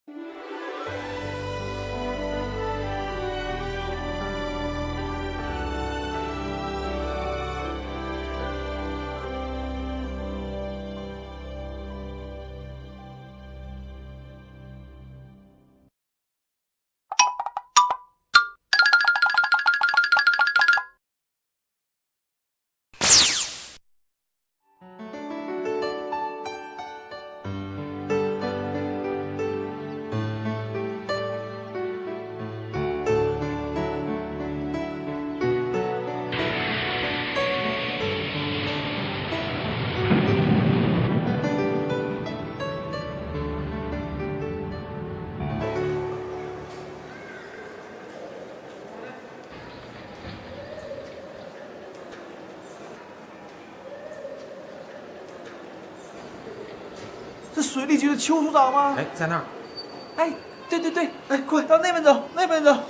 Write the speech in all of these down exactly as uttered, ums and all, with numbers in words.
这水利局的邱处长吗？ 哎，在那儿。 哎，对对对，哎，快到那边走，那边走。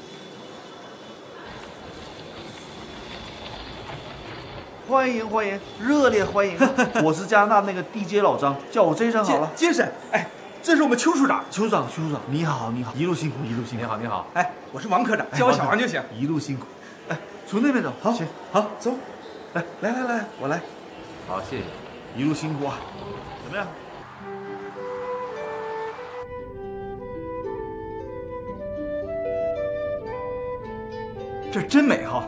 欢迎欢迎，热烈欢迎！我是加拿大那个地接老张，叫我这一声好了。 杰森，哎，这是我们邱处长。 邱处长，邱处长，你好，你好，一路辛苦，一路辛苦。 你好，你好。哎，我是王科长，叫我小王就行。 一路辛苦。哎，从那边走。 好， 行， 好，走。 来来来来，我来。 好，谢谢。 一路辛苦啊。怎么样？ 这真美哈！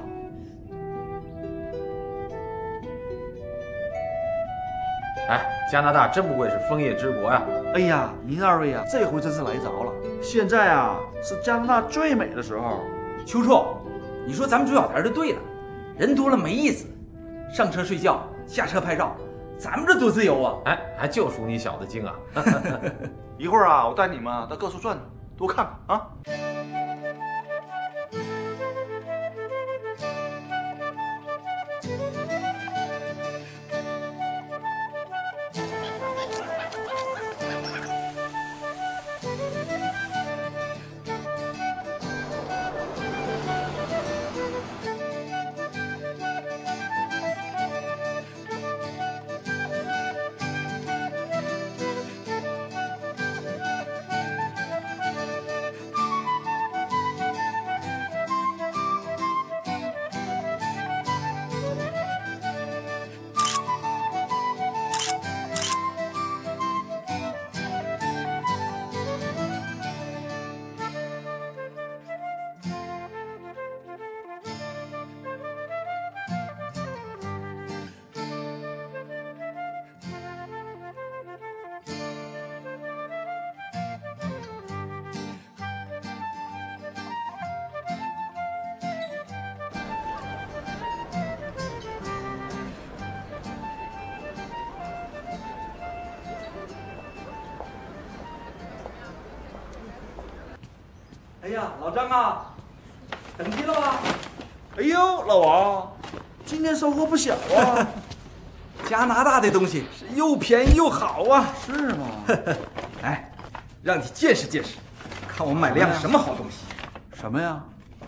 哎，加拿大真不愧是枫叶之国呀！ 哎呀，您二位啊，这回真是来着了。现在啊，是加拿大最美的时候。 邱处，你说咱们主小台就对了，人多了没意思，上车睡觉，下车拍照，咱们这多自由啊！ 哎，还就属你小子精啊！ 一会儿啊，我带你们到各处转转，多看看啊。 哎呀，老张啊，等急了吧？ 哎呦，老王，今天收获不小啊！ 加拿大的东西是又便宜又好啊！ 是吗？ 哎，让你见识见识，看我买了样什么好东西。 什么呀？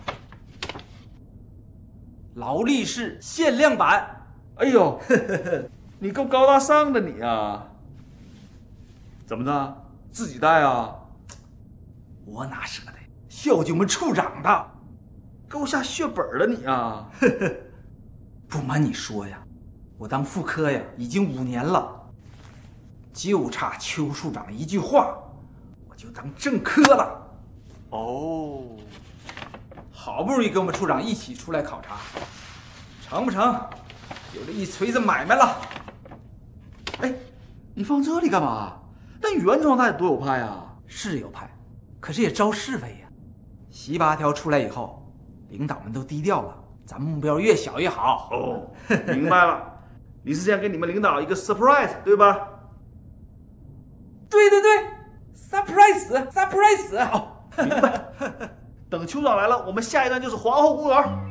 劳力士限量版。 哎呦，你够高大上的你啊！怎么的？自己带啊？ 我哪舍得？孝敬我们处长的， 够下血本了你啊！ 不瞒你说呀，我当副科呀已经五年了，就差邱处长一句话，我就当正科了。 哦， 好不容易跟我们处长一起出来考察，成不成？有这一锤子买卖了。 哎，你放这里干嘛？那原装那多有派啊！ 是有派，可是也招是非呀。习八条出来以后，领导们都低调了，咱们目标越小越好。 哦，明白了，你是想给你们领导一个 surprise 对吧？ 对对对 ，surprise surprise。 哦，明白。等邱长来了，我们下一站就是皇后公园。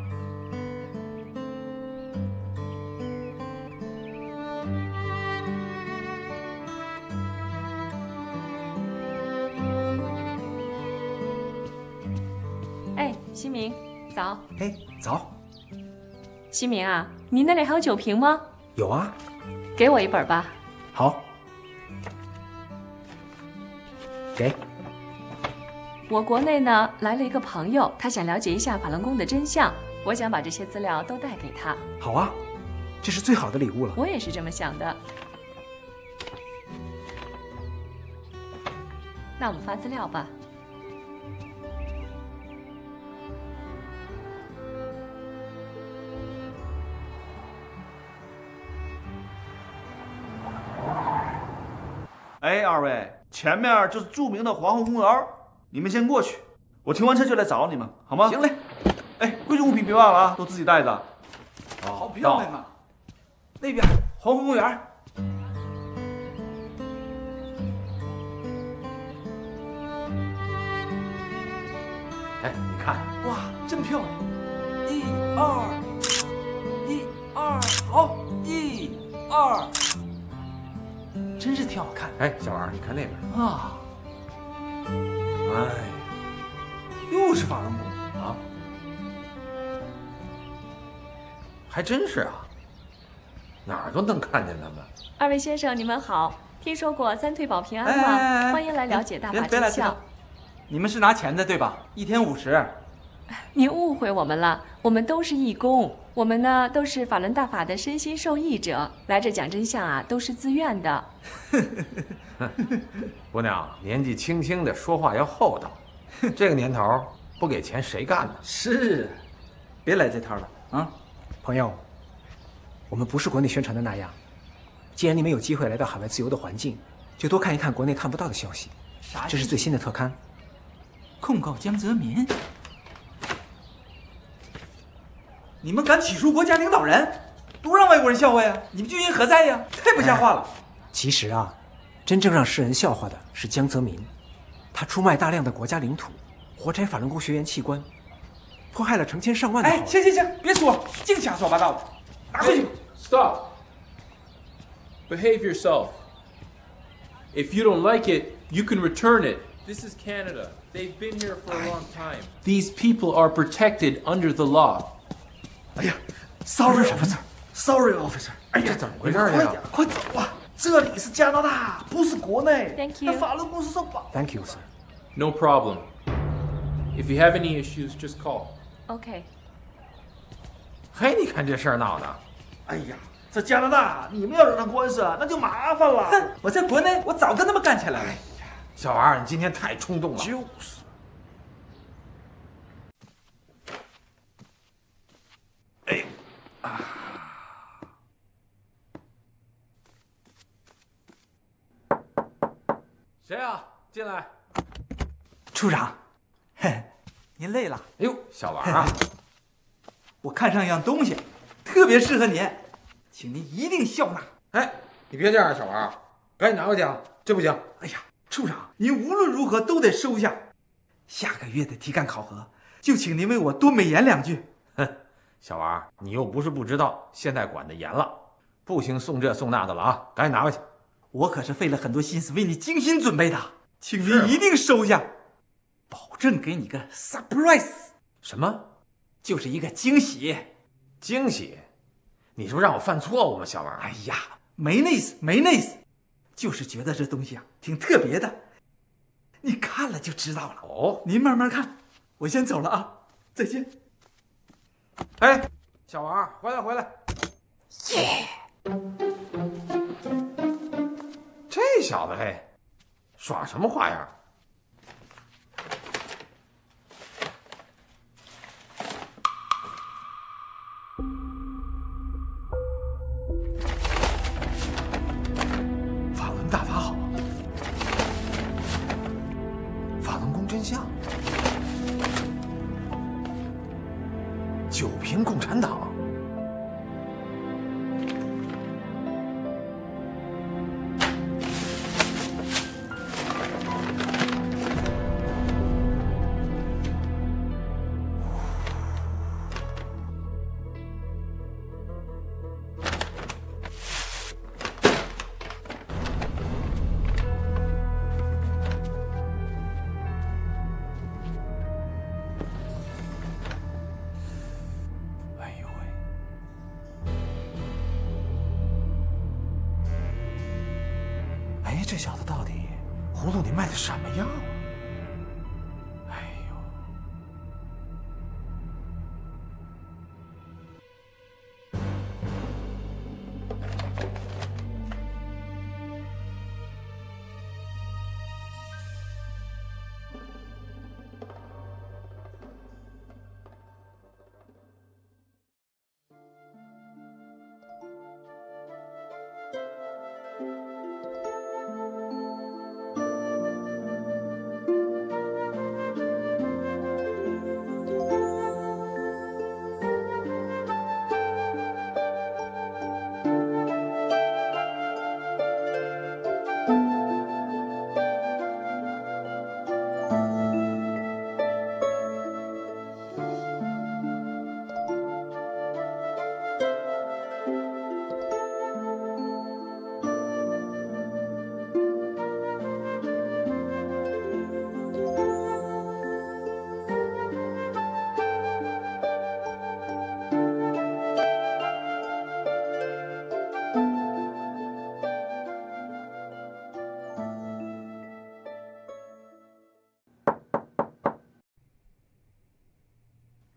西明，早。 哎，早。 西明啊，你那里还有酒瓶吗？ 有啊。 给我一本吧。 好。给。 我国内呢来了一个朋友，他想了解一下法轮功的真相，我想把这些资料都带给他。 好啊，这是最好的礼物了。 我也是这么想的。那我们发资料吧。 哎，二位，前面就是著名的黄河公园，你们先过去，我停完车就来找你们，好吗？ 行嘞。 哎，贵重物品别忘了啊，都自己带着。 好漂亮啊！那边黄河公园。 哎，你看， 哇，真漂亮！一二，一二，好，一二，真是挺好看哎，小王，你看那边啊！ 哎， 又是法轮功啊，还真是啊，哪儿都能看见他们。 二位先生，你们好，听说过三退保平安吗？ 哎哎哎欢迎来了解大法别别来真相。 你们是拿钱的对吧？一天五十。 您误会我们了，我们都是义工，我们呢都是法轮大法的身心受益者，来这讲真相啊都是自愿的。 姑娘年纪轻轻的，说话要厚道。这个年头不给钱谁干呢？ 是，别来这套了啊！ 朋友，我们不是国内宣传的那样。既然你们有机会来到海外自由的环境，就多看一看国内看不到的消息。 啥？ 这是最新的特刊。 控告江泽民？你们敢起诉国家领导人，多让外国人笑话呀！你们居心何在呀？太不像话了！ 其实啊，真正让世人笑话的是江泽民，他出卖大量的国家领土，活摘法轮功学员器官，迫害了成千上万的好人。 哎，行行行，别说，净瞎说八道的，拿回去。 Stop. Behave yourself. If you don't like it, you can return it. This is Canada. They've been here for a long time. These people are protected under the law. 哎呀 ，sorry officer，sorry officer。哎呀， 这怎么回事快呀？ 点，快走啊！这里是加拿大，不是国内。 Thank you 那法轮功是受保。 Thank you, sir. No problem. If you have any issues, just call. OK， 嘿，你看这事儿闹的。 哎呀，这加拿大，你们要惹上官司啊，那就麻烦了。 哼，我在国内，我早跟他们干起来了。 小王，你今天太冲动了。 就是。哎，啊， 谁啊？进来。 处长，嘿，您累了？ 哎呦，小王啊， 我看上一样东西，特别适合您，请您一定笑纳。 哎，你别这样，小王，赶紧拿回去啊！这不行。 哎呀，处长，您无论如何都得收下。下个月的题干考核，就请您为我多美言两句。 哼，小王，你又不是不知道，现在管得严了，不行送这送那的了啊！赶紧拿回去。 我可是费了很多心思为你精心准备的，请您一定收下，保证给你个 surprise。 什么？ 就是一个惊喜。 惊喜？你是不是让我犯错误吗，小王？ 哎呀，没那意思，没那意思，就是觉得这东西啊挺特别的，你看了就知道了。 哦， 您慢慢看，我先走了啊，再见。 哎，小王，回来回来。 耶！ 这小子嘿，耍什么花样？法轮大法好，法轮功真相，九平共产党。这小子到底葫芦里卖的什么药啊？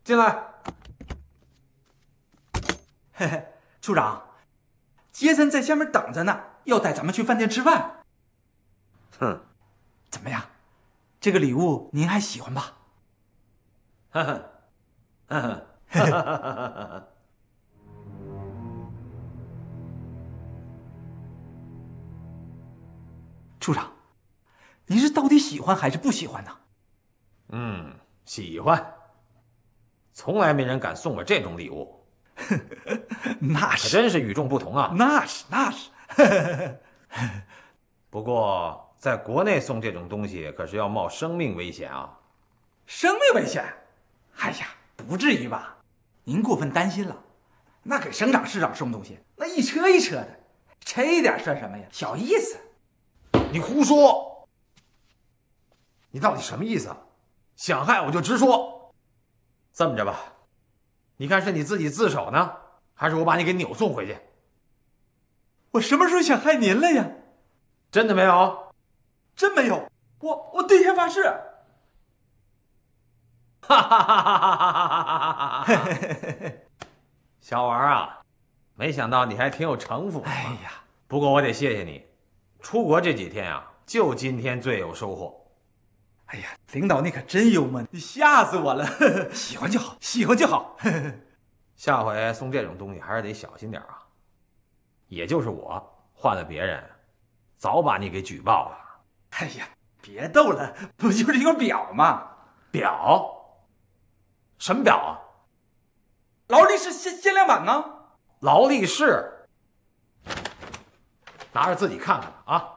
进来。 嘿嘿，处长，杰森在下面等着呢，要带咱们去饭店吃饭。 哼， 怎么样？这个礼物您还喜欢吧？ 呵呵，呵呵，呵呵呵呵。 处长，您是到底喜欢还是不喜欢呢？ 嗯，喜欢。从来没人敢送我这种礼物。 那是， 可真是与众不同啊！ 那是，那是。 不过，在国内送这种东西可是要冒生命危险啊！ 生命危险？哎呀，不至于吧？您过分担心了。那给省长、市长送东西，那一车一车的，这一点算什么呀？小意思。 你胡说！你到底什么意思？想害我就直说。这么着吧，你看是你自己自首呢，还是我把你给扭送回去？ 我什么时候想害您了呀？ 真的没有？ 真没有，我我对天发誓。 哈哈哈哈哈哈！小王啊，没想到你还挺有城府。 哎呀， 不过我得谢谢你，出国这几天啊，就今天最有收获。 哎呀，领导你可真幽默，你吓死我了。喜欢就好，喜欢就好。 下回送这种东西还是得小心点啊。也就是我换了别人，早把你给举报了。 哎呀，别逗了，不就是一个表吗？ 表？什么表啊？ 劳力士限限量版呢？ 劳力士？拿着自己看看吧啊！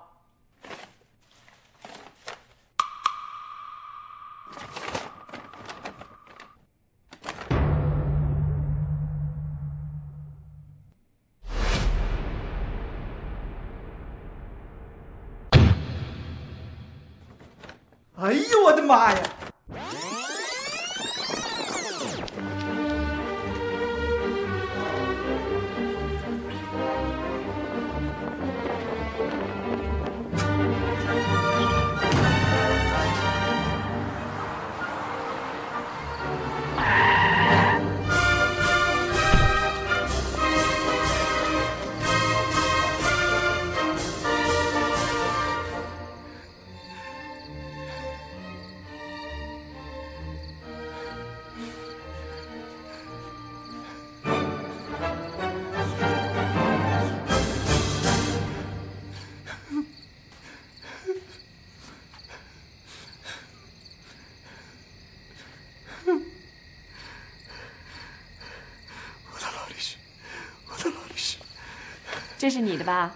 哎呦我的妈呀！ 这是你的吧？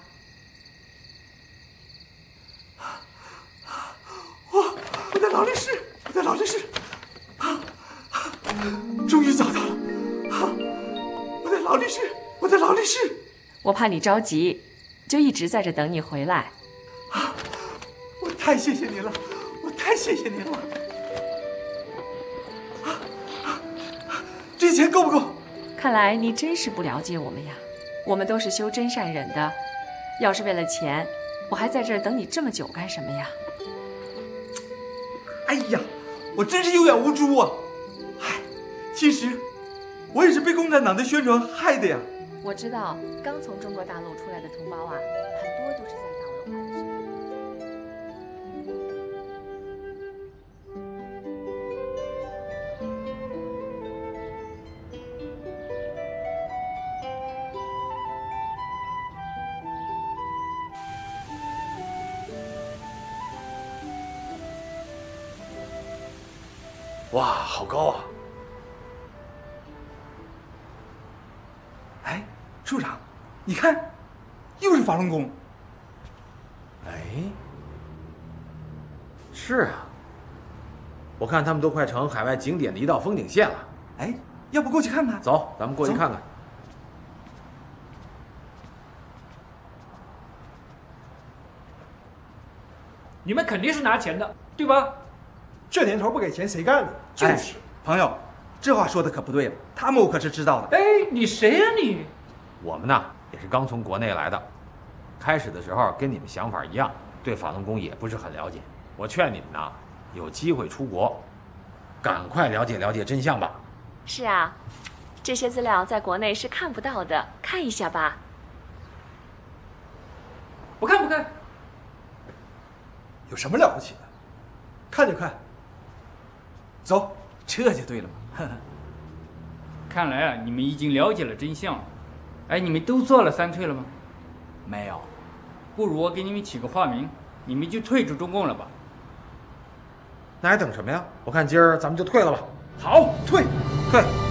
我我的劳力士，我的劳力士，啊啊！终于找到了！啊，我的劳力士，我的劳力士！ 我怕你着急，就一直在这等你回来。 啊！我太谢谢您了，我太谢谢您了！啊啊！这钱够不够？ 看来你真是不了解我们呀。我们都是修真善忍的，要是为了钱，我还在这儿等你这么久干什么呀？ 哎呀，我真是有眼无珠啊！嗨，其实我也是被共产党的宣传害的呀。 我知道，刚从中国大陆出来的同胞啊，很多都是在大文化的学校。 哇，好高啊！ 哎，处长，你看，又是法轮功。 哎，是啊，我看他们都快成海外景点的一道风景线了。 哎，要不过去看看？ 走，咱们过去看看。 你们肯定是拿钱的，对吧？ 这年头不给钱谁干呢？ 就是，哎、朋友，这话说的可不对了，他们我可是知道的。 哎，你谁呀、啊、你？ 我们呢也是刚从国内来的，开始的时候跟你们想法一样，对法轮功也不是很了解。我劝你们呢，有机会出国，赶快了解了解真相吧。 是啊，这些资料在国内是看不到的，看一下吧。 不看不看。 有什么了不起的？看就看。走， 这就对了嘛。 看来啊，你们已经了解了真相了。哎，你们都做了三退了吗？ 没有。 不如我给你们起个化名，你们就退出中共了吧。 那还等什么呀？我看今儿咱们就退了吧。 好，退， 退。